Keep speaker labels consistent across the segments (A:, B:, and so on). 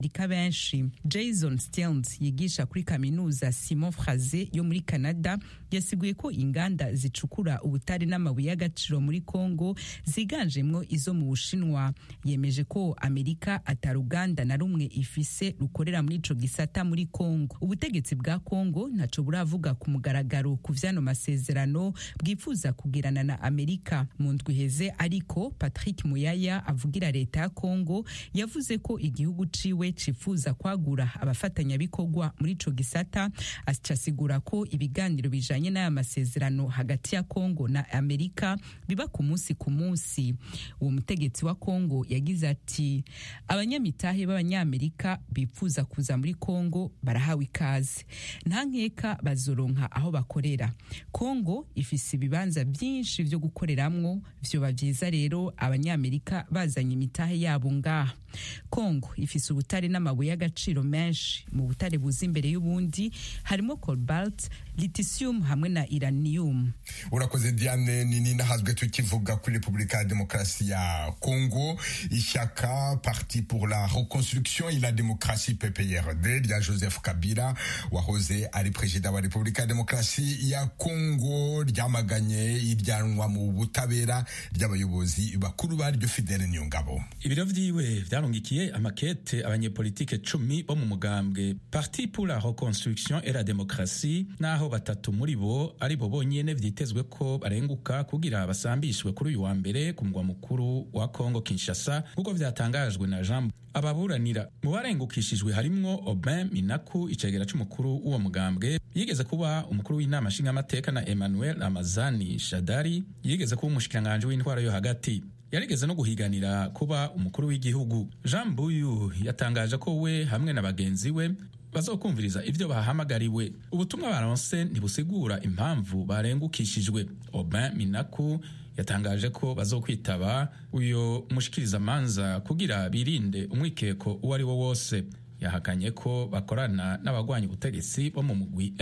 A: Amerika benshi. Jason Stearns yigisha kuri kaminuza Simon Fraser yo muri Canada yasiguye ko inganda zicukura ubutare n'amabuye y'agaciro muri Kongo ziganjemwo izo mu Bushinwa. Yemeje ko Amerika ataruganda na rumwe ifise rukorera muri ico gisata muri Kongo. Ubutegetsi bwa Kongo ntaco buravuga ku mugaragaro ku vyano masezerano bwifuza kugirana na Amerika. Mu ndwi heze ariko Patrick Muyaya avugira leta ya Kongo yavuze ko igihugu ciwe cifuza kwagura abafatanyabikorwa muri ico gisata, asigura ko ibiganiro bijanye n'aya masezerano hagati ya Kongo na Amerika biba ku munsi ku munsi. Uwo mutegetsi wa Kongo yagize ati abanyamitahe b'abanyamerika bifuza kuza muri Kongo barahawe ikaze, nta nkeka bazoronka aho bakorera. Kongo ifise ibibanza byinshi vyo gukoreramwo, vyoba vyiza rero abanyamerika bazanye imitahe yabo ngaha. Kongo ifise ubutare n'amabuye y'agaciro menshi. Mu butare buza imbere y'ubundi harimo cobalt, lithium hamwe na uranium.
B: Urakoze Diane. Nini nahazwe tukivuga kuri Republika ya Demokarasi ya Kongo, ishyaka Parti pour la Reconstruction et la Démocratie PPRD rya Joseph Kabila wahoze ari perezida wa Republika ya Demokarasi ya Kongo ryamaganye iryanwa mu butabera ry'abayobozi bakuru baryo. Fidele Nyongabo.
C: Ibiro vyiwe vyarungikiye amakete abanyepolitike 10 bo mu mugambwe Parti pour la Reconstruction et la Démocratie, naho batatu muri bo ari bo bonyene vyitezwe ko barenguka kugira basambishwe kuri uyu wa mbere ku mugwa mukuru wa Kongo Kinshasa, kuko vyatangajwe na Jean. Ababuranira mu barengukishijwe harimwo Aubin Minaku, icegera c'umukuru w'uwo mugambwe, yigeze kuba umukuru w'inama nshingamateka, na Emmanuel Ramazani Shadari yigeze kuba umushikiranganje w'intwaro yo hagati, yarigeze no guhiganira kuba umukuru w'igihugu. Jean Mbuyu yatangaje ko we hamwe na bagenzi we bazokumviriza ivyo bahamagariwe. Ubutumwa baronse ntibusigura impamvu barengukishijwe. Aubin Minaku yatangaje ko bazokwitaba uyo mushikiriza manza kugira birinde umwikeko uwo ari wo wose. Yahakanye ko bakorana n'abagwanya ubutegetsi bo mu mugwi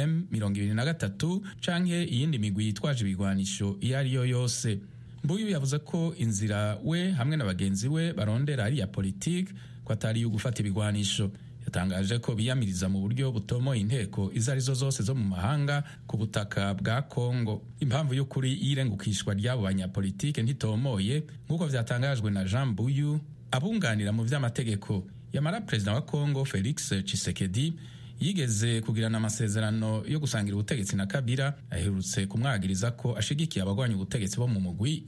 C: M23 canke iyindi migwi yitwaje ibigwanisho iyo ari yo yose. Mbuyu yavuze ko inzira we hamwe na bagenzi we barondera ari ya politiki, ko atari yo gufata ibigwanisho. Yatangaje ko biyamiriza mu buryo butomoye inteko izo arizo zose zo mu mahanga ku butaka bwa Kongo. Impamvu y'ukuri y'irengukishwa ry'abo banyapolitike ntitomoye nk'uko vyatangajwe na Jean Mbuyu abunganira mu vy'amategeko. Yamara perezida wa Kongo Felix Tshisekedi yigeze kugirana amasezerano yo gusangira ubutegetsi na Kabila, aherutse kumwagiriza ko ashigikiye abagwanya ubutegetsi bo mu mugwi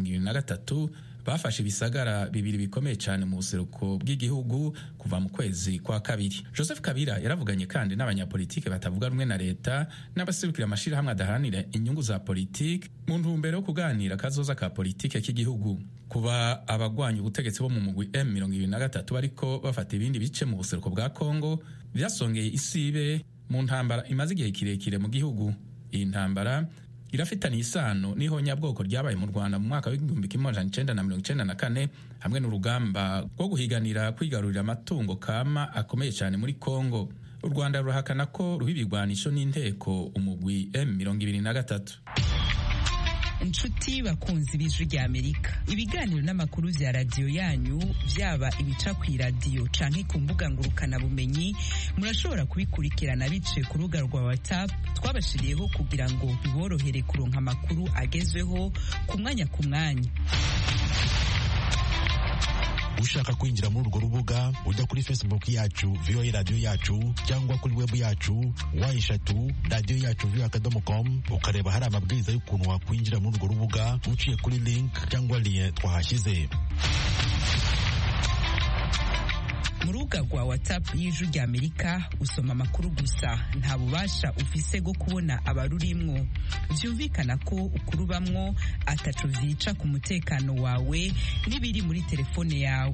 C: M23 bafashe ibisagara bibiri bikomeye cyane mu buseruko bw'igihugu kuva mu kwezi kwa kabiri. Joseph Kabila yaravuganye kandi n'abanyapolitike batavuga rumwe na leta n'abaserukira amashirahamwe adaharanira inyungu za politiki mu ntumbero yo kuganira kazoza ka politike k'igihugu. Kuba abagwanya ubutegetsi bo mu mugwi M23 bariko bafata ibindi bice mu buseruko bwa Kongo vyasongeye isibe mu ntambara imaze igihe kirekire mu gihugu. Iyi ntambara irafitaniye isano n'ihonyabwoko ryabaye mu Rwanda mu mwaka w'1994 hamwe n'urugamba rwo guhiganira kwigarurira amatungo kama akomeye cyane muri Kongo. U Rwanda ruhakana ko ruhibigwanisho n'inteko umugwi M23.
A: Inshuti bakunzi b'Ijwi rya Amerika, ibiganiro n'amakuru vya radio yanyu vyaba ibica ku radio canke ku mbuga ngurukana bumenyi murashobora kubikurikirana biciye ku rubuga rwa WhatsApp twabashiriyeho kugira ngo biborohere kuronka amakuru agezweho ku mwanya ku mwanya.
D: Ushaka kwinjira muri urwo rubuga ujya kuri Facebook yacu VOA Radio yacu cyangwa kuri web yacu eshatu radio yacu voa.com ukareba hari amabwiriza y'ukuntu wakwinjira muri urwo rubuga uciye kuri link cyangwa lien twahashyize.
A: Mu rubuga rwa WhatsApp y'Ijwi rya Amerika usoma amakuru gusa, nta bubasha ufise bwo kubona abarurimwo. Vyumvikana ko ukurubamwo ataco vyica ku mutekano wawe n'ibiri muri telefone yawe.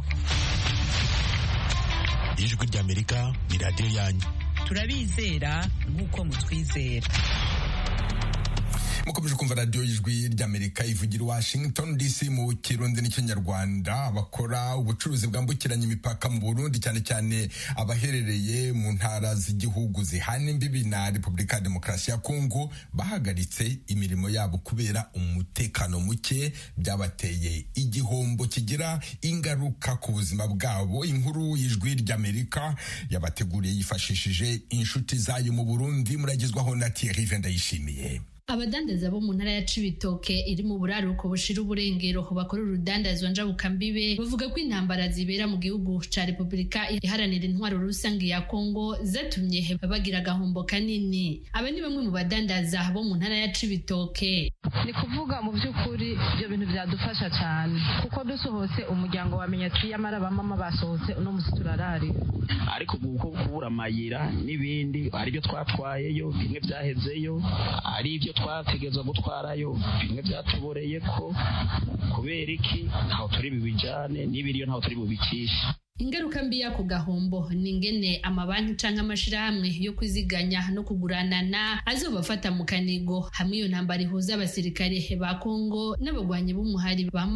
D: Ijwi rya Amerika ni radio yanyu.
A: Turabizera nk'uko mutwizera.
B: mukomeje kumva radiyo y'ijwi ry'Amerika ivugira Washington DC mu Kirundi n'ikinyarwanda. Abakora ubucuruzi bwambukiranya imipaka mu Burundi cyane cyane abaherereye mu ntara z'igihugu zihana imbibi na Repubulika ya Demokarasi ya Kongo bahagaritse imirimo yabo kubera umutekano muke, byabateye igihombo kigira ingaruka ku buzima bwabo. Inkuru y'ijwi ry'Amerika yabateguriye yifashishije inshuti zayo mu Burundi, muragezwaho na Thierry Vendayishimiye.
E: Abadandaza bo mu ntara ya Cibitoke iri mu buraruko bushira uburengero bakora urudandazwa njabukambibe bavuga ko intambara zibera mu gihugu ca Repubulika iharanira intwaro rusange ya Kongo zatumye bagira agahombo kanini. Aba ni bamwe mu badandaza bo mu ntara ya Cibitoke.
F: Ni kuvuga mu by'ukuri ibyo bintu byadufasha cyane kuko dusohotse umuryango wamenya ati yamara bamama basohotse uno musi turarari,
G: ariko uko kubura amayira n'ibindi ari byo twatwayeyo bimwe byahezeyo, ari ibyo twategezwa gutwarayo bimwe byatuboreye ko kubera iki ntaho turi bibijane n'ibiriyo ntaho turi bubikishe.
E: Ingaruka mbi y'ako gahombo ni ingene amabanki canke amashirahamwe yo kwiziganya no kuguranana azobafata mu kanigo hamwe iyo ntambara ihuza abasirikare ba Kongo n'abagwanyi b'umuhari ba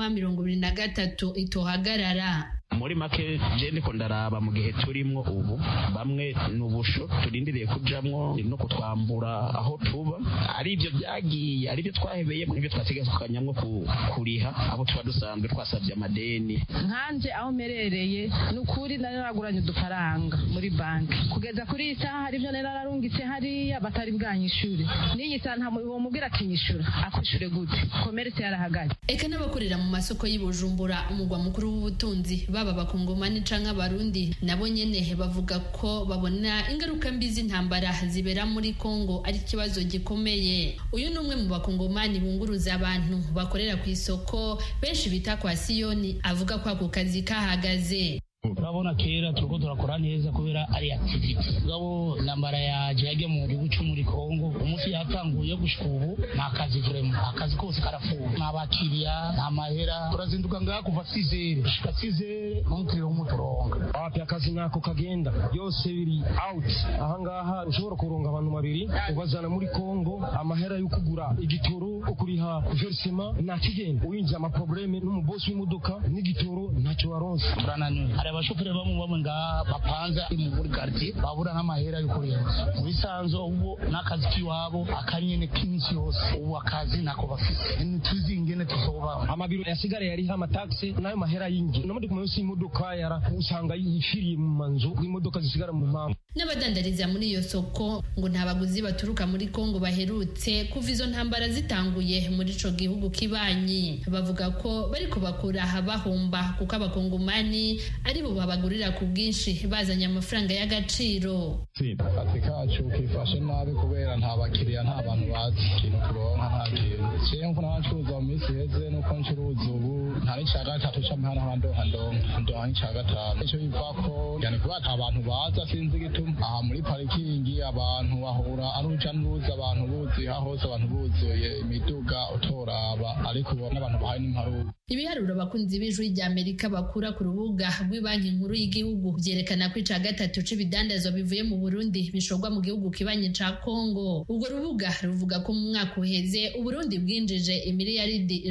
E: M23 itohagarara.
G: Muri make je ndiko ndaraba mu gihe turimwo ubu bamwe n'ubusho turindiriye kujamwo no kutwambura aho tuba, ari ibyo byagiye ari byo twahebeye mu byo twategeza kukanyamwo kuriha abo tuba dusanzwe twasabye amadeni.
F: Nkanje aho merereye n'ukuri naraguranye udufaranga muri banki kugeza kuri isaha hari byo nararungitse hariya batari bwanyishure n'iyi saha nta mubibo mubwira ati nyishure akwishure gute commerce yarahagaze.
E: Eka n'abakorera mu masoko y'Ibujumbura umugwa mukuru w'ubutunzi baba bakongomani canke abarundi nabo nyene bavuga ko babona ingaruka mbi z'intambara zibera muri Kongo ari kibazo gikomeye. Uyu numwe mu bakongomani bunguruza abantu bakorera ku isoko benshi bita kwa Siyoni avuga ko ako kazi kahagaze.
H: Urabona kera turiko turakora neza kubera ari activity gabo nambara yaje mu gihugu cyo muri Kongo umunsi yatanguye gushika ubu nta kazi turemo, akazi kose karafuwe n'abakiriya nta mahera turazinduka ngaha kuva 6h gushika 6h n'umutiro w'umutoronga wapi akazi nako kagenda yose biri out. Ahangaha ushobora kuronga abantu babiri ubazana muri Kongo amahera yo kugura igitoro ukuriha versement nta kigenda uyinjye ama problème n'umubosi w'imodoka n'igitoro ntacyo waronse urananywe. Abashoferi bamwe nga bapanza muri quartier babura n'amahera yo kurenza bisanzo ubu n'akazi kiwabo akanyene kinsi yose ubu akazi nako bafise ntuzingene tusoba amabiro yasigara yari ha amataxi nayo mahera yingi no muri kumwe imodoka yara usanga yifiriye mu manzu imodoka zisigara mu mpamvu.
E: N'abadandariza muri iyo soko ngo nta baguzi baturuka muri Kongo baherutse kuva izo ntambara zitanguye muri ico gihugu kibanyi. Bavuga ko bariko bakura bahomba kuko abakongomani ari bo babagurira ku bwinshi bazanye amafaranga y'agaciro.
I: Akazi kacu kifashe nabi kubera nta bakiriya nta bantu bazi ikintu turonka nta kintu. Jewe mvuna abacuruza mu minsi iheze nuko ncuruza ubu nta n'ica gatatu c'amahana ndoha n'ica gatanu. Ico biva ko yani kuba ata abantu baza sinzi igituma aha muri parikingi abantu bahura ari uruja n'uruza abantu buzuye hose abantu buzuye imiduga utoraba ariko n'abantu bahaye n'imparuka.
E: Ibiharuro abakunzi b'ijwi ry'Amerika bakura ku rubuga rw'ibanki nkuru y'igihugu byerekana ko ica gatatu c'ibidandazwa bivuye mu Burundi bishorwa mu gihugu kibanye ca Kongo. Ubwo rubuga ruvuga ko mu mwaka uheze Uburundi bwinjije imiliyaridi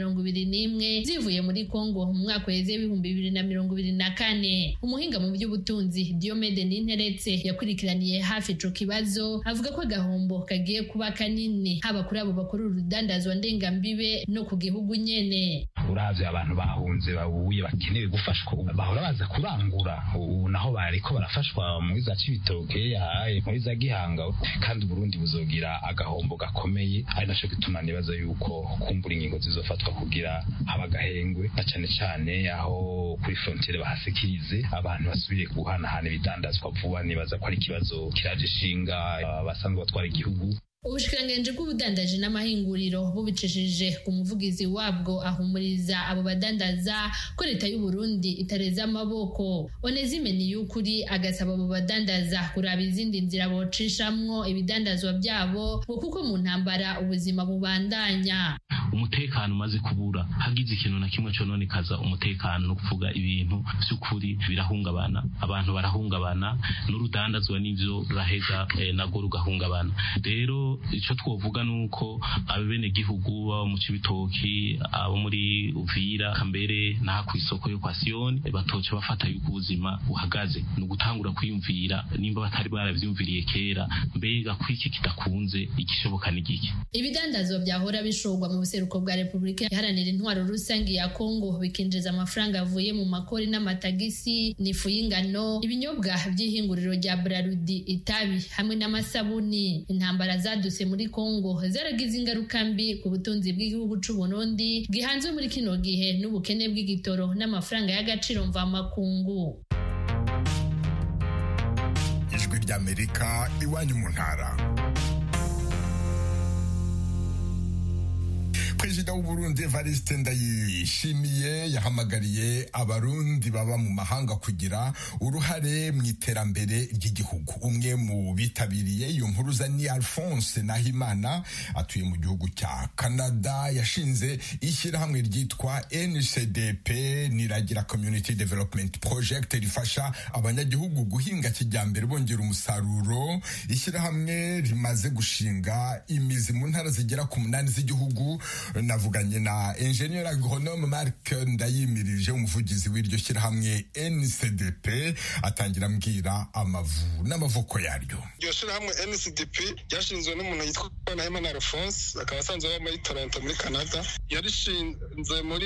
E: 121 zivuye muri Kongo mu mwaka uheze 2024. Umuhinga mu by'ubutunzi Diomede Ninteretse yakurikiraniye hafi ico kibazo avuga ko agahombo kagiye kuba kanini haba kuri abo bakora urudandazwa ndengambibe no ku gihugu nyene.
J: Uravye abantu bahunze babuye bakeneye gufashwa bahora baza kurangura ubu naho bariko barafashwa muri za Cibitoke yahaye muri za Gihanga kandi Burundi buzogira agahombo gakomeye ari naco gituma nibaza yuko kumbura ingingo zizofatwa kugira abagahengwe na cane cane aho kuri frontiere bahasekirize abantu basubire guhanahana ibidandazwa vuba. Nibaza ko ari ikibazo kiraje ishinga basanzwe batwara igihugu.
E: Ubushikiranganji bw'ubudandaji n'amahinguriro bubicishije ku muvugizi wabwo ahumuriza abo badandaza ko leta y'u Burundi itareza amaboko. Onezime Niyukuri agasaba abo badandaza kuraba izindi nzira bocishamwo ibidandazwa byabo kuko mu ntambara ubuzima bubandanya.
K: umutekano umaze kubura hagize ikintu na kimwe cononekaza umutekano no kuvuga ibintu by'ukuri birahungabana, abantu barahungabana, n'urudandazwa n'ivyo raheza nago rugahungabana. Rero ico twovuga nuko abene gihugu baba mu Cibitoki, abo muri Uvira, Kambere na kw'isoko yo kwa Sioni batoce bafata yuko ubuzima buhagaze, no gutangura kwiyumvira nimba batari baravyumviriye kera, mbega kwiki kidakunze igishoboka n'igiki.
E: Ibidandazwa byahora bishorwa mu buseruko bwa Repubulika Iharanira Intwaro Rusange ya Kongo bikinjiza amafaranga avuye mu makori n'amatagisi, n'ifu y'ingano, ibinyobwa by'ihinguriro rya Braludi, itabi hamwe n'amasabuni. Intambara zaduse muri Kongo zaragize ingaruka mbi ku butunzi bw'igihugu c'u Burundi gihanzwe muri kino gihe n'ubukene bw'igitoro n'amafaranga y'agaciro mvamakungu.
B: Ijwi ry'Amerika, iwanyu mu ntara. Perezida w'u Burundi Evariste Ndayishimiye yahamagariye abarundi baba mu mahanga kugira uruhare mu iterambere ry'igihugu. Umwe mu bitabiriye iyo mpuruza ni Alphonse Nahimana, atuye mu gihugu cya Canada. Yashinze ishyirahamwe ryitwa NCDP, Niragira Community Development Project, rifasha abanyagihugu guhinga kijyambere bongera umusaruro. Ishyirahamwe rimaze gushinga imizi mu ntara zigera ku 8 z'igihugu. Navuganye na Engineer Agronome Marc Ndayimirije, umuvugizi w'iryo shyirahamwe NCDP, atangira ambwira amavu n'amavuko yaryo.
L: Iryo shyirahamwe NCDP ryashinzwe n'umuntu yitwa Nahimana Alphonse, akaba asanzwe aba muri Toronto muri Canada. Yarishinze muri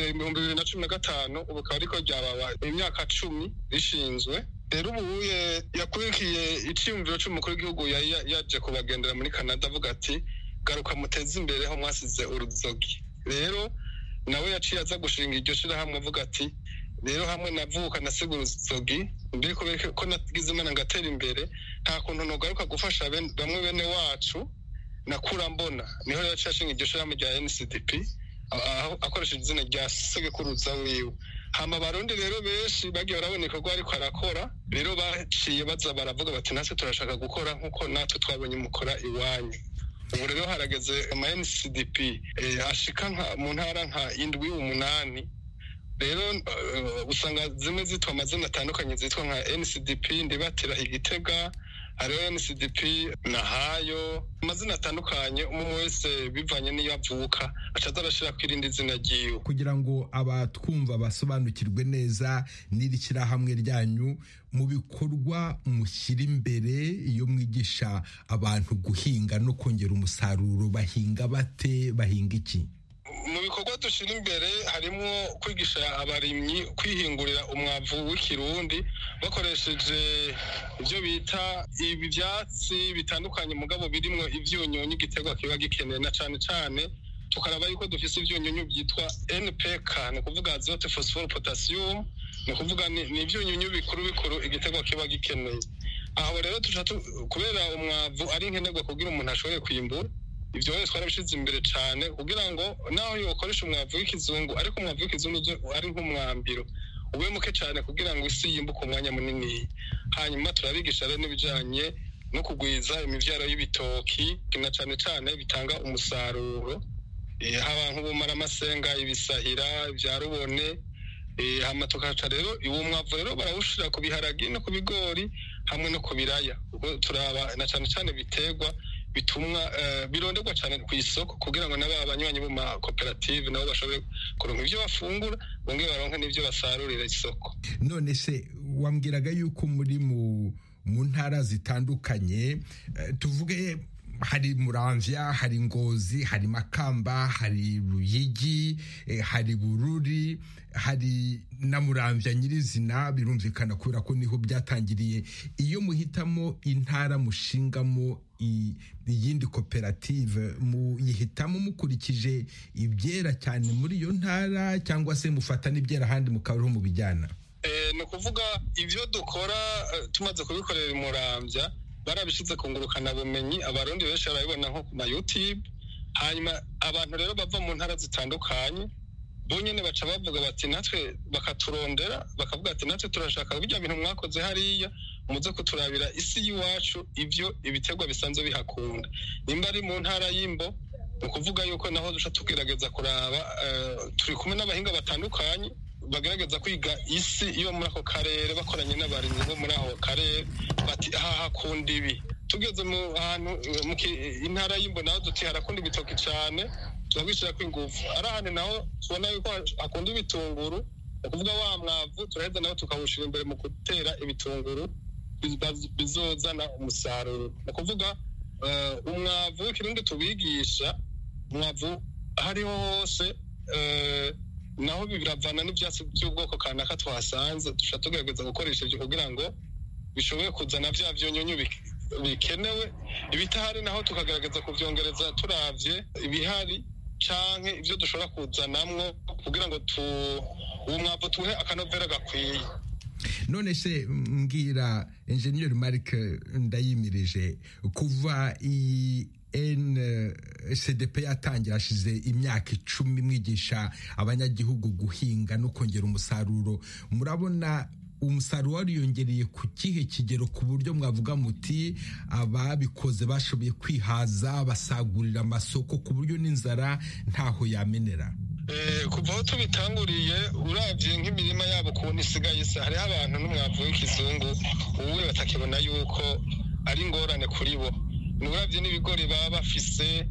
L: 2015, ubu akaba ariko ryababa imyaka 10 rishinzwe. Rero ubu yakurikiye icyumviro cy'umukuru w'igihugu yaje kubagendera muri Canada, avuga ati garuka muteze imbere aho mwasize uruzogi. Rero nawe yaciye aza gushinga iryo shirahamwe avuga ati rero hamwe navuka nasiga uruzogi, ndiko ko nagize imana ngatera imbere, nta kuntu nogaruka gufasha bamwe bene wacu nakura mbona. Niho yaciye ashinga iryo shirahamwe rya NCDP akoresheje izina rya segekuruza wiwe. Hama abarundi rero benshi bagiye baraboneka ko ariko arakora, rero baciye baza baravuga bati natwe turashaka gukora nkuko natwe twabonye mukora iwanyu. Ubu rero harageze ama NCDP ashika mu ntara nka 7-8. Rero usanga zimwe zitwa amazina atandukanye, zitwa nka NCDP Ndibatira Igitega, hariho NCDP Nahayo, amazina atandukanye. Umwe wese bivanye n'iyo avuka acaza arashira kwirindi zina ryiwe,
B: kugira ngo abatwumva basobanukirwe neza n'iri shyirahamwe ryanyu. Mu bikorwa mushyira imbere iyo mwigisha abantu guhinga no kongera umusaruro, bahinga bate, bahinga iki?
L: Mu bikorwa dushira imbere harimo kwigisha abarimyi kwihingurira umwavu w'ikirundi bakoresheje ibyo bita ibi byatsi bitandukanye, mugabo birimo ivyunyunyu igiterwa kiba gikeneye, na cane cane tukaraba yuko dufise ivyunyunyu byitwa NPK, ni kuvuga azote, phosphore, potassium, ni kuvuga ni ivyunyunyu bikuru igiterwa kiba gikeneye. Aho rero kubera umwavu ari nkenerwa kugira umuntu ashobore kwimbura, ivyo wese twarabishize imbere cyane kugira ngo naho yokoresha umwavu w'ikizungu, ariko umwavu w'ikizungu ari nk'umwambiro ube muke cyane kugira ngo isi yimbuke umwanya munini. Hanyuma turabigisha rero n'ibijanye no kugwiza imivyaro y'ibitoki, na cane cane bitanga umusaruro, haba nk'ubumara amasenga, ibisahira, ibya rubone. Hama tukaca rero uwo mwavu rero barawushira ku biharagi no ku bigori hamwe no ku biraya. Ubwo turaba na cane cane biterwa bitumwa bironderwa cyane ku isoko kugira ngo naba abanywanyi bo ma cooperative nabo bashobore kuronka ivyo bafungura, bonge baronka n'ivyo basarurira isoko.
B: None se wambwiraga yuko muri mu ntara zitandukanye, tuvuge hari Muramvya, hari Ngozi, hari Makamba, hari Ruyigi, hari Bururi, hari na Muramvya nyirizina. Birumvikana kubera ko niho byatangiriye. Iyo muhitamo intara mushingamo iyindi koperative, muyihitamo mukurikije ibyera cyane muri iyo ntara, cyangwa se mufata n'ibyera ahandi mukabaho mu bijyana?
L: Ni ukuvuga ibyo dukora tumaze kubikorera Muramvya barabishize ku ngurukana bumenyi, abarundi benshi barabibona nko ku ma YouTube. Hanyuma abantu rero bava mu ntara zitandukanye bonyene baca bavuga bati natwe, bakaturondera bakavuga ati natwe turashaka bijya bintu mwakoze hariya, muze kuturabira isi y'iwacu ivyo ibiterwa bisanzwe bihakunda. Nimba ari mu ntara y'Imbo ni ukuvuga yuko naho duca tugerageza kuraba turi kumwe n'abahinga batandukanye bagerageza kwiga isi iyo muri ako karere bakoranye n'abarimyi bo muri ako karere bati aha hakunda ibi tugeze mu hantu intara y'Imbo naho duti harakunda ibitoki cyane turabishirako ingufu ari ahantu naho tubona yuko hakunda ibitunguru ni ukuvuga wa mwavu turaheza naho tukawushira imbere mu gutera ibitunguru bizozana umusaruro ni ukuvuga umwavu w'ikirundi tubigisha umwavu hariho hose naho biravana n'ibyatsi by'ubwoko kanaka twahasanze dushobora tugerageza gukoresha ibyo kugira ngo bishobore kuzana bya byonyonyo bikenewe ibitahari naho tukagerageza kubyongereza turavye ibihari canke ibyo dushobora kuzanamwo kugira ngo uwo mwavu tuhe akanovera gakwiye.
B: None se mbwira Engineer Marc Ndayimirije kuva NCDP yatangira ashize imyaka 10 mwigisha abanyagihugu guhinga no kongera umusaruro, murabona umusaruro wariyongereye ku kihe kigero ku buryo mwavuga muti ababikoze bashoboye kwihaza basagurira amasoko ku buryo n'inzara ntaho yamenera?
L: Kuva aho tubitanguriye uravye nk'imirima yabo kubona isigaye se hariho abantu n'umwavu w'ikizungu ubuye batakibona yuko ari ingorane kuri bo. Nuravye n'ibigori baba bafise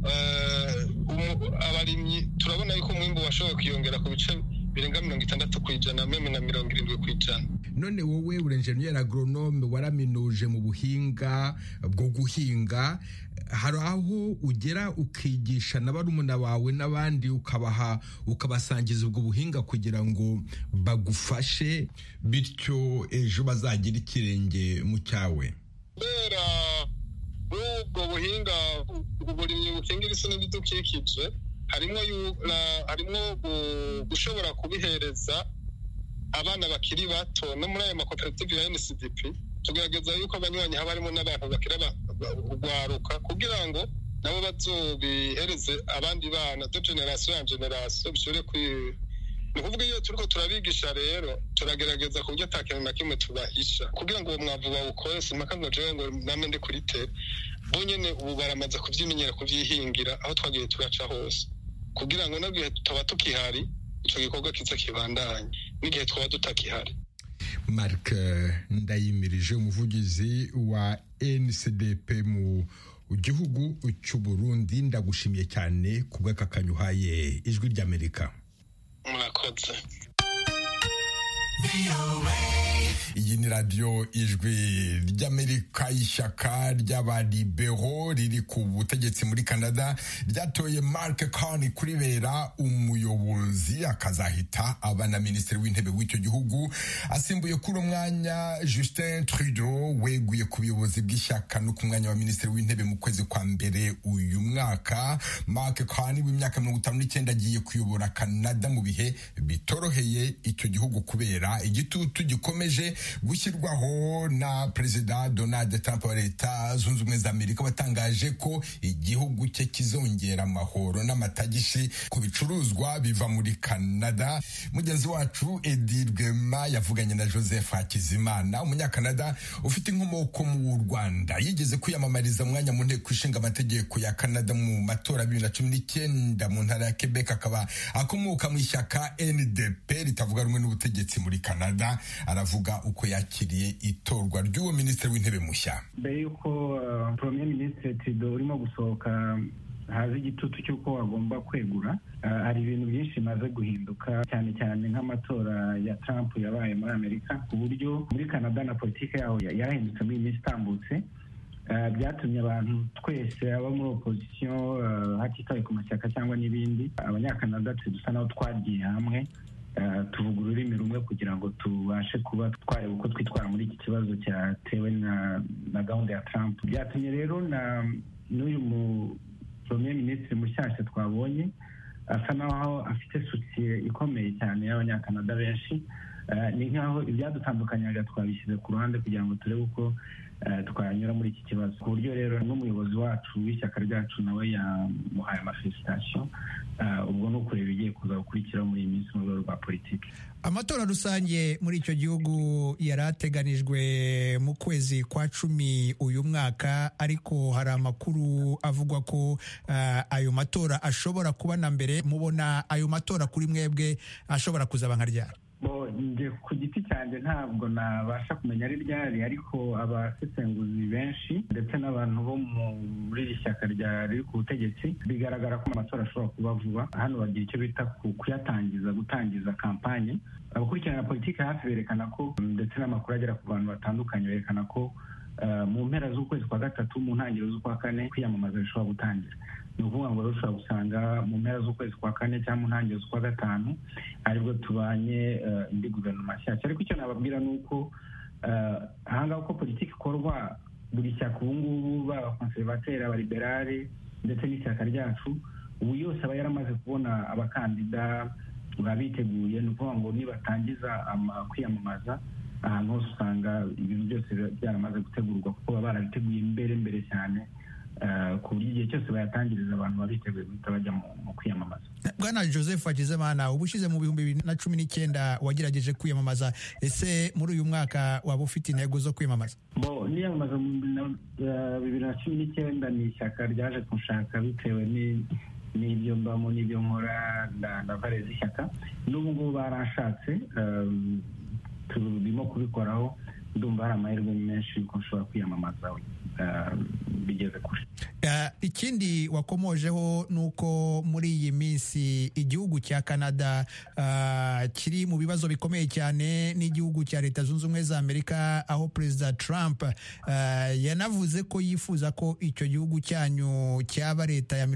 L: abarimyi turabona yuko umwimbu washoboye kwiyongera ku bice birenga 60% meme na 70%.
B: None wowe uri engineer agronome waraminuje mu buhinga bwo guhinga, hari aho ugera ukigisha n'abarumuna bawe n'abandi ukabasangiza ubwo buhinga kugira ngo bagufashe bityo ejo bazagira ikirenge mu cyawe?
L: Bera ubwo buhinga uburimyi bukingira isi n'ibidukikije harimo gushobora kubihereza abana bakiri bato no muri ayo makoperative ya NCDP. Tugerageza yuko abanywanyi haba harimo n'abantu bakira bagwaruka kugira ngo nabo bazobihereze abandi bana de generation en generation bishobore ni kuvuga iyo turiko turabigisha rero turagerageza ku buryo atakintu na kimwe tubahisha kugira ngo uwo mwavu bawukore simpaka ngo jewe ngo name ndi kuri tere bo nyene ubu baramaze kuvyimenyera kuvyihingira aho twagiye turaca hose kugira ngo nabwiye tutaba tukihari ico gikorwa kiza kibandanye n'igihe twaba tutakihari.
B: Marc Ndayimirije umuvugizi wa NCDP mu gihugu cy'u Burundi, ndagushimiye cyane kubw'aka kanyuhaye Ijwi ry'Amerika.
L: Murakoze.
B: Iyi ni radio Ijwi ry'Amerika. Ishyaka ry'abalibero riri ku butegetsi muri Canada ryatoye Mark Carney kuribera umuyobozi, akazahita aba na minisitiri w'intebe w'icyo gihugu asimbuye kuri umwanya Justin Trudeau weguye ku buyobozi bw'ishyaka no ku mwanya wa minisitiri w'intebe mu kwezi kwa mbere uyu mwaka. Mark Carney w'imyaka 59 agiye kuyobora Canada mu bihe bitoroheye icyo gihugu kubera igitutu gikomeje gushyirwaho na Perezida Donald Trump wa Leta Zunze Ubumwe za Amerika watangaje ko igihugu cye kizongera amahoro n'amatagishi ku bicuruzwa biva muri Canada. Mugenzi wacu Edi Rwema yavuganye na Joseph Hakizimana, umunyakanada ufite inkomoko mu Rwanda, yigeze kwiyamamariza umwanya mu nteko ishinga amategeko ya Canada mu matora 2019 mu ntara ya Quebec, akaba akomoka mu ishyaka NDP ritavuga rumwe n'ubutegetsi muri Canada. Aravuga uko yakiriye itorwa ry'uwo minisitiri w'intebe mushya.
M: Mbere yuko Premier Ministre Trudeau urimo gusohoka haza igitutu cy'uko agomba kwegura, hari ibintu byinshi bimaze guhinduka, cyane cyane nk'amatora ya Trump yabaye muri Amerika, ku buryo muri Canada na politiki yaho yarahindutse muri minsi itambutse. Byatumye abantu twese aba muri opposition hatitaye ku mashyaka cyangwa n'ibindi, abanyakanada dusa naho twagiye hamwe tuvuga ururimi rumwe kugira ngo tubashe kuba twareba uko twitwara muri iki kibazo cyatewe na gahunda ya Trump. Byatumye rero n'uyu Premier Ministre mushyashya twabonye asa naho afite sosiye ikomeye cyane y'abanyakanada benshi, ni nk'aho ibyadutandukanyaga twabishyize ku ruhande kugira ngo turebe uko twanyura muri iki kibazo, ku buryo rero n'umuyobozi wacu w'ishyaka ryacu nawe yamuhaye amafelicitation. Ubwo ni ukureba igiye kuza gukurikira muri iyi minsi mu rwego rwa politiki.
N: Amatora rusange muri icyo gihugu yari ateganijwe mu kwezi kwa 10 uyu mwaka, ariko hari amakuru avugwa ko ayo matora ashobora kuba na mbere. Mubona ayo matora kuri mwebwe ashobora kuzaba nka ryari?
M: Nje ku giti cyanjye ntabwo nabasha kumenya ari ryari, ariko abasesenguzi benshi ndetse n'abantu bo muri iri shyaka riri ku butegetsi bigaragara ko amatora ashobora kuba vuba. Hano bagira icyo bita gutangiza kampanye. Abakurikirana politiki hafi berekana ko, ndetse n'amakuru agera ku bantu batandukanye berekana ko mu mpera z'ukwezi kwa 3 mu ntangiriro z'ukwa 4 kwiyamamaza bishobora gutangira. Ni ukuvuga ngo ushobora gusanga mu mpera z'ukwezi kwa 4 cyangwa mu ntangiriro z'ukwa 5 aribwo tubanye indi guverinoma nshyashya. Ariko icyo nababwira ni uko ahangaha uko politiki ikorwa, buri shyaka ubu ngubu baba konservateri, abaliberale ndetse n'ishyaka ryacu, ubu yose aba yaramaze kubona abakandida baba biteguye. Ni ukuvuga ngo nibatangiza kwiyamamaza, ahantu hose usanga ibintu byose byaramaze gutegurwa kuko baba barabiteguye mbere cyane, ku buryo igihe cyose bayatangiriza abantu babiteguye guhita bajya mu kwiyamamaza.
N: Bwana Joseph Hakizimana, ubushize mu 2019 wagerageje kwiyamamaza, ese muri uyu mwaka waba ufite intego zo kwiyamamaza?
M: Niyamamaza mu 2019 ni ishyaka ryaje kunshaka bitewe n'ibyo mbamo n'ibyo nkora ndavareza ishyaka. N'ubu ngubu baranshatse, turimo kubikoraho. Ndumva hari amahirwe menshi yuko nshobora kwiyamamaza bigeze kure.
N: Ikindi wakomojeho nuko muri iyi minsi igihugu cya Canada kiri mu bibazo bikomeye cyane n'igihugu cya Leta Zunze Ubumwe za Amerika, aho Perezida Trump yanavuze ko yifuza ko icyo gihugu cyanyu cyaba leta ya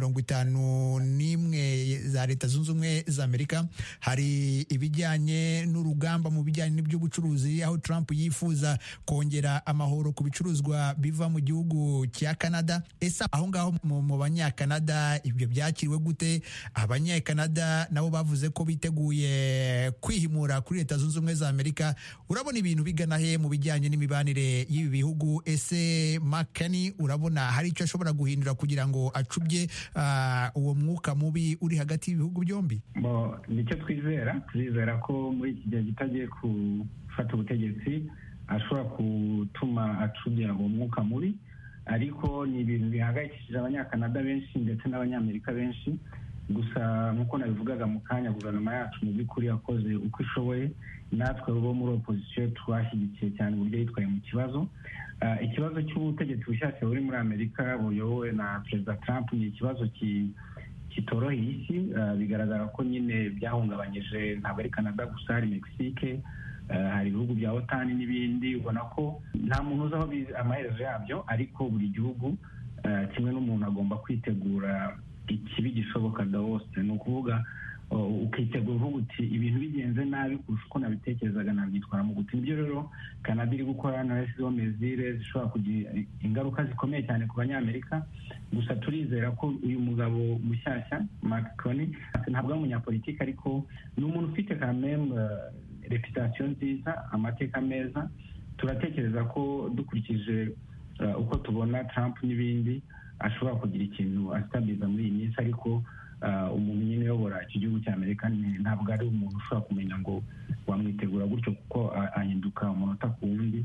N: 51 za Leta Zunze Ubumwe za Amerika. Hari ibijyanye n'urugamba mu bijyanye n'iby'ubucuruzi, aho Trump yifuza kongera amahoro ku bicuruzwa biva mu gihugu cya Canada. Ese aho ngaho mu banyakanada ibyo byakiriwe gute? Abanyakanada nabo bavuze ko biteguye kwihimura kuri Leta Zunze Ubumwe za Amerika. Urabona ibintu bigana he mu bijyanye n'imibanire y'ibi bihugu? Ese Makani urabona hari icyo ashobora guhindura kugira ngo acubye uwo mwuka mubi uri hagati y'ibihugu byombi?
M: Nicyo twizera ko muri iki gihe gitagiye gufata ubutegetsi ashobora gutuma acubya uwo mwuka mubi, ariko ni ibintu bihangayikishije abanyakanada benshi ndetse n'abanyamerika benshi. Gusa nk'uko nabivugaga mu kanya, guverinoma yacu mu by'ukuri yakoze uko ishoboye. Natwe bo muri opposition twashyigikiye cyane uburyo yitwaye mu kibazo. Ikibazo cy'ubutegetsi bushyashya buri muri Amerika buyobowe na Perezida Trump ni ikibazo kitoroheye isi. Bigaragara ko nyine byahungabanyije ntabwo ari Canada gusa, hari Mexique, hari ibihugu bya OTAN n'ibindi. Ubona ko nta muntu uzi aho amaherezo yabyo, ariko buri gihugu kimwe n'umuntu agomba kwitegura ikibi gishoboka hose. Ni ukuvuga ukitegura uvuga uti ibintu bigenze nabi kurusha uko nabitekerezaga nabyitwaramo gute. Nibyo rero Canada iri gukora, na yashyizeho mezire zishobora kugira ingaruka zikomeye cyane ku banyamerika. Gusa turizera ko uyu mugabo mushyashya Macron ntabwo ari umunyapolitiki, ariko ni umuntu ufite kameme reputation nziza, amateka meza. Turatekereza ko dukurikije uko tubona Trump n'ibindi, ashobora kugira ikintu asitabiza muri iyi minsi. Ariko umuntu nyine uyobora iki gihugu cya Amerika ntabwo ari umuntu ushobora kumenya ngo wamwitegura gutyo, kuko ahinduka umunota ku wundi.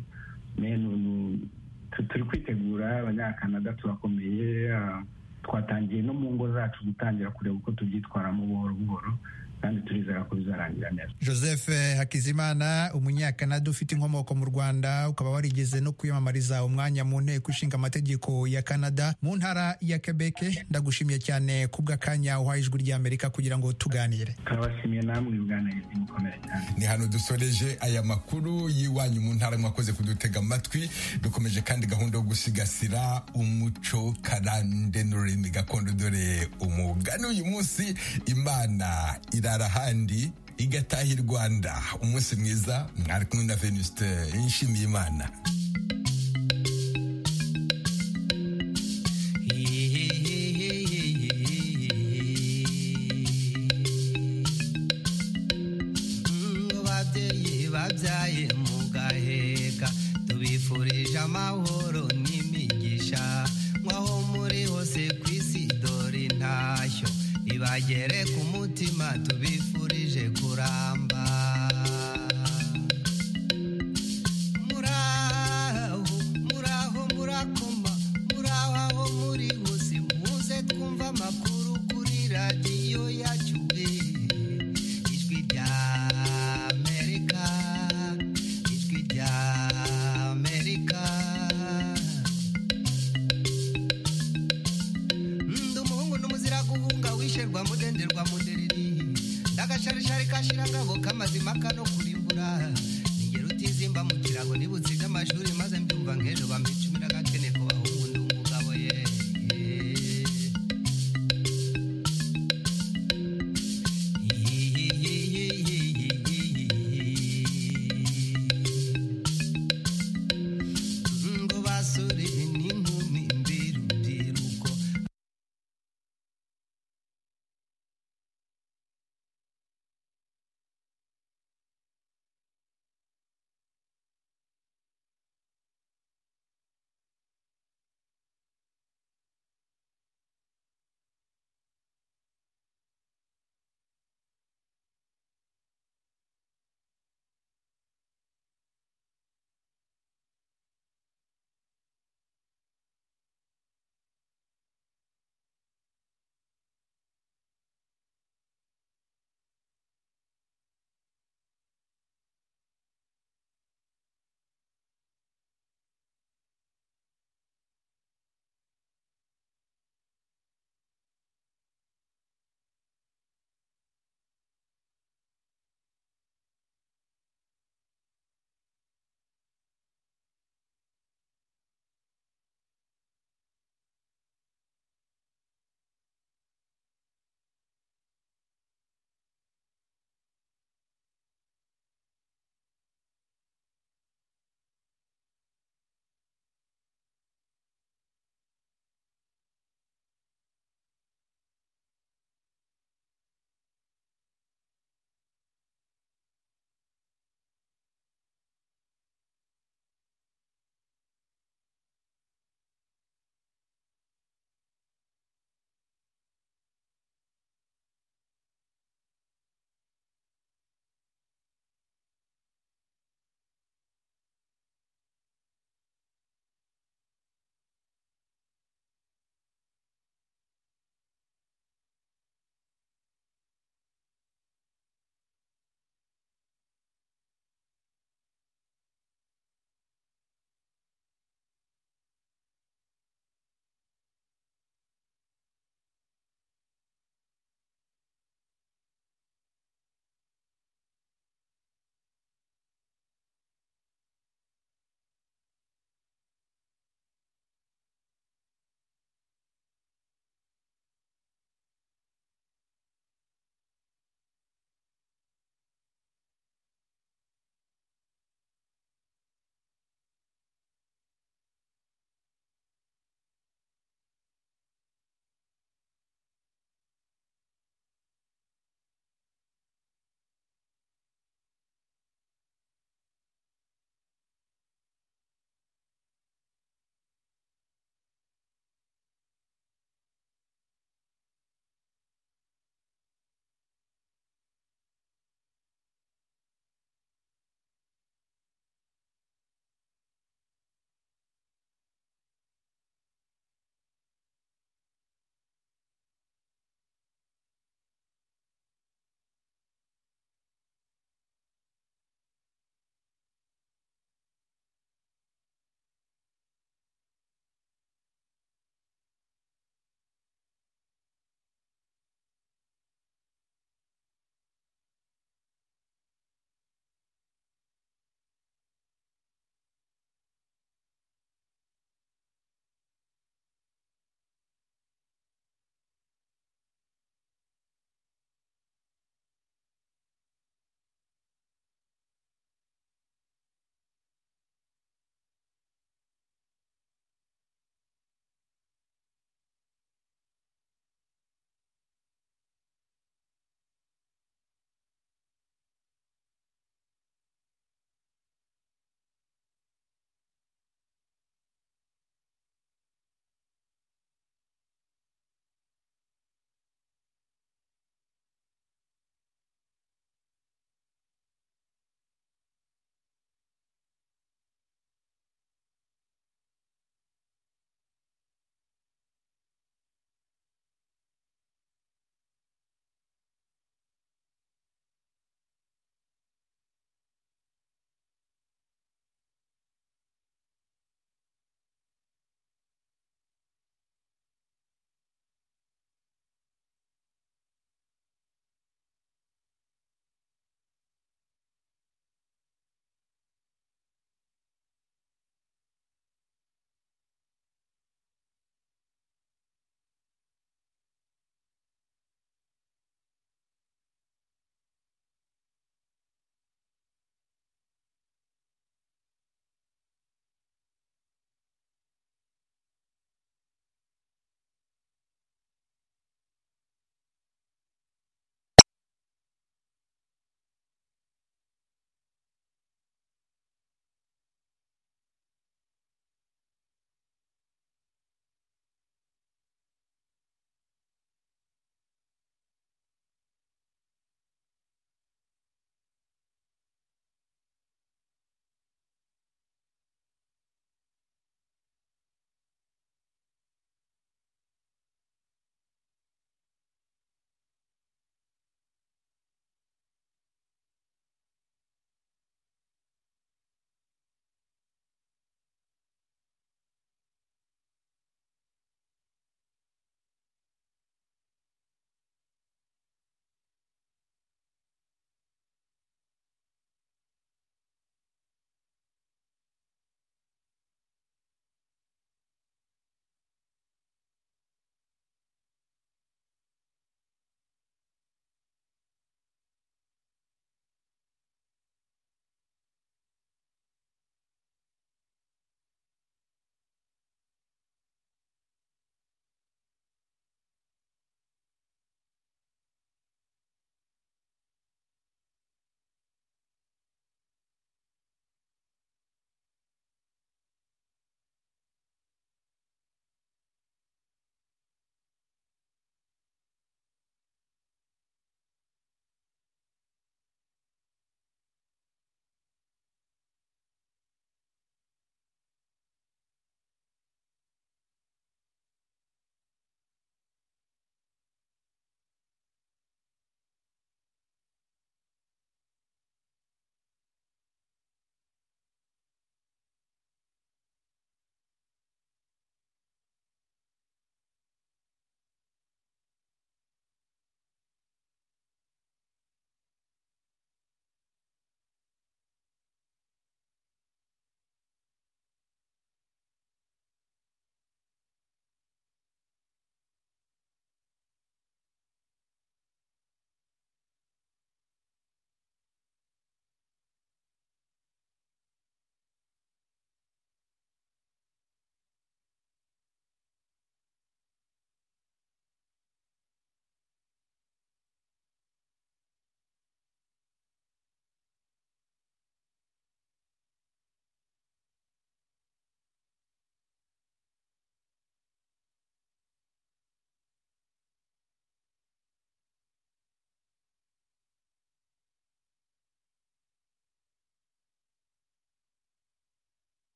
M: Turi kwitegura, abanyakanada turakomeye. Twatangiye no mu ngo zacu gutangira kureba uko tubyitwaramo buhoro buhoro, kandi turizera ko bizarangira neza.
N: Joseph Hakizimana, umunyakanada ufite inkomoko mu Rwanda, ukaba warigeze no kwiyamamariza umwanya mu nteko ishinga amategeko ya Canada mu ntara ya Quebec. Ndagushimiye cyane kubw'akanya uhaye ijwi ry'Amerika kugira ngo tuganire.
M: Turabashimiye namwe, uganiriza mukomere cyane.
B: Ni hano dusoreje aya makuru y'iwanyu mu ntara, mwakoze kudutega amatwi. Dukomeje kandi gahunda yo gusigasira umuco karande n'ururimi gakondo. Dore umugani uyu munsi, Imana irarahandi igataha i Rwanda. Umunsi mwiza, mwari kumwe na Venuste Nshimiyimana.
O: amahoro n'imigisha mwaho muri hose ku isi dore intashyo ibagere ku mutima tubifurije kuramba muraho murakoma muraho aho muri hose muze twumva amakuru kuri radiyo yacu ijwi rya Amerika ijwi rya Amerika ndumuhungu n'umuzira guhunga wisherwa mudenderwa mudereri ndagasharishari kashira ngabo kamazima kano